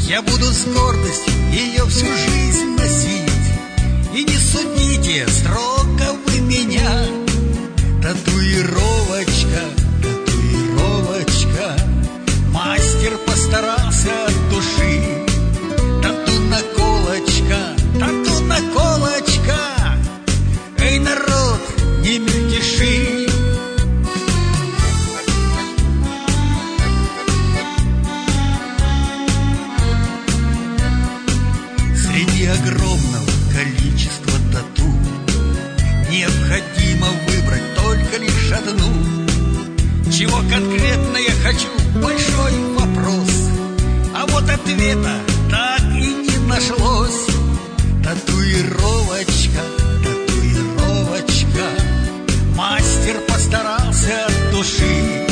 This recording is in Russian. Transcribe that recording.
Я буду с гордостью ее всю жизнь носить. И не судите строго вы меня. Татуировочка, татуировочка, мастер постарался от души. Тату-наколочка, тату-наколочка, эй, народ, не мельтеши. Среди огромного количества тату необходимо выбрать только лишь одну. Чего конкретно я хочу? Большой вопрос. А вот ответа так и не нашлось. Татуировочка, татуировочка, мастер постарался от души.